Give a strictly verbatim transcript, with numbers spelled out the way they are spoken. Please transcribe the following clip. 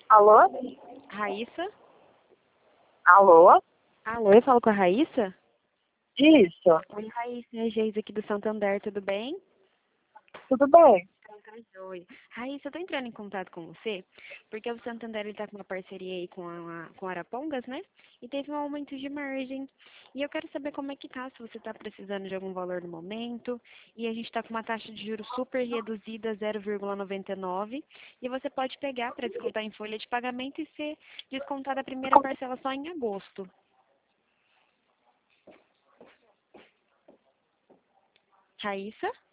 Alô? Raíssa? Alô? Alô, eu falo com a Raíssa? Isso. Oi, Raíssa, é a Geise aqui do Santander, tudo bem? Tudo bem? Oi. Raíssa, eu tô entrando em contato com você, porque o Santander ele tá com uma parceria aí com a, com a Arapongas, né? E teve um aumento de margem. E eu quero saber como é que tá, se você tá precisando de algum valor no momento. E a gente tá com uma taxa de juros super reduzida, zero vírgula noventa e nove. E você pode pegar para descontar em folha de pagamento e ser descontada a primeira parcela só em agosto. Raíssa?